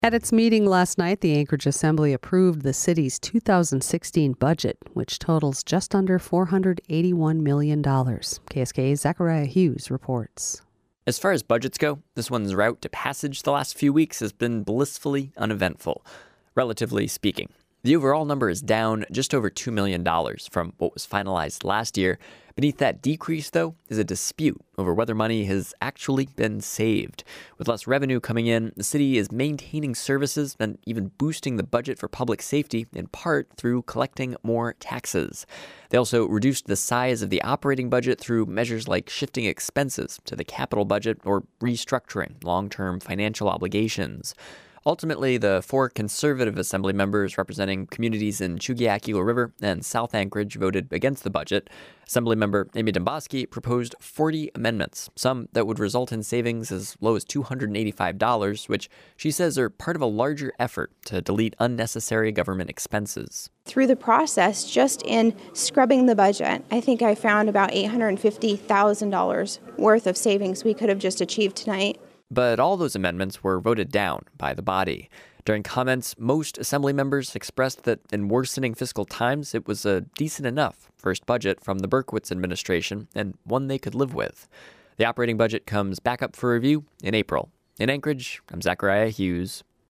At its meeting last night, the Anchorage Assembly approved the city's 2016 budget, which totals just under $481 million. KSKA's Zachariah Hughes reports. As far as budgets go, this one's route to passage the last few weeks has been blissfully uneventful, relatively speaking. The overall number is down just over $2 million from what was finalized last year. Beneath that decrease, though, is a dispute over whether money has actually been saved. With less revenue coming in, the city is maintaining services and even boosting the budget for public safety, in part through collecting more taxes. They also reduced the size of the operating budget through measures like shifting expenses to the capital budget or restructuring long-term financial obligations. Ultimately, the four conservative assembly members representing communities in Chugach-Eagle River and South Anchorage voted against the budget. Assemblymember Amy Domboski proposed 40 amendments, some that would result in savings as low as $285, which she says are part of a larger effort to delete unnecessary government expenses. Through the process, just in scrubbing the budget, I think I found about $850,000 worth of savings we could have just achieved tonight. But all those amendments were voted down by the body. During comments, most assembly members expressed that in worsening fiscal times, it was a decent enough first budget from the Berkowitz administration and one they could live with. The operating budget comes back up for review in April. In Anchorage, I'm Zachariah Hughes,